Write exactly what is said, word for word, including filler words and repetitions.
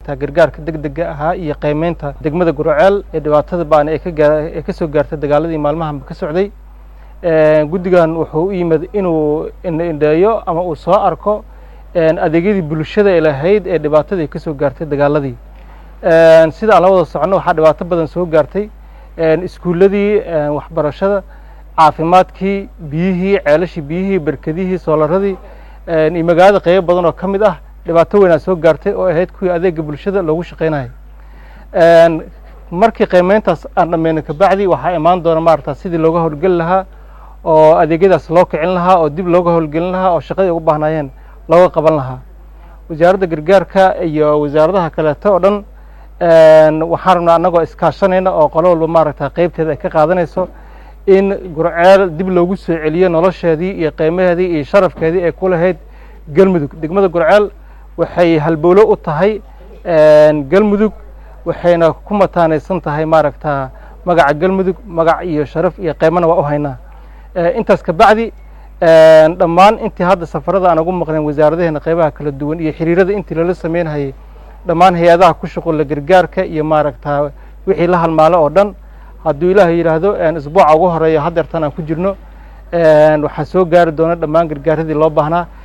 maaragta gargaarka degdega ahaa iyo qiimeynta degmada Gurceel ee dhibaatada baan ay ka ee ka soo gaartay dagaaladii maalmahan ka socday ee gudigan wuxuu u yimid inuu indheeyo ama uu soo arko adeegyadii bulshada ee lahayd ee dhibaatada ka soo gaartay dagaaladii ee sida aan la wada socono waxa dhibaato badan soo gaartay ee iskuuladii waxbarashada caafimaadkii biyihii ceelashii biyihii barkadihii soolarradii ee magaalada qayb badan oo kamid ah dhibaato weyn soo gaartay oo ahayd kuwii adeega bulshada loogu shaqeynayay ee markii qiimeyntaas aan dhameeyay ka bacdi waxa imaan doona maarta sidii looga howlgal lahaa oo adeegyadaas loo kicin lahaa oo dib looga howlgelin lahaa oo shaqada ugu baahnayeen looga qaban lahaa wasaaradda gargaarka iyo wasaaradaha kale oo dhan ee waxaan rabnaa anagoo iskaashanayna oo qolo walba maarta qaybteeda ay ka qaadanayso in Gurceel dib loogu soo celiyo nolosheedii iyo qiimaheedii iyo sharafkeedii ay ku lahayd galmudug degmada Gurceel waxay halbowlo u tahay ee galmudug waxayna ku mataanaysan tahay maaragta magaca galmudug magac iyo sharaf iyo qiimana waa u haynaa ee intaas ka bacdi ee dhamaan intii hadda safarada aan ugu maqneen wasaaradaheena qaybaha kala duwan iyo xiriirada intii la sameeyay dhamaan hay'adaha ku shaqo gargaarka iyo maaragta wixii la halmaalo oo dhan hadduu Ilaahay yiraahdo ee isbuuca ugu horeeya hadeertan aan ku jirno ee waxa soo gaari doona dhamaan gargaaradii loo baahnaa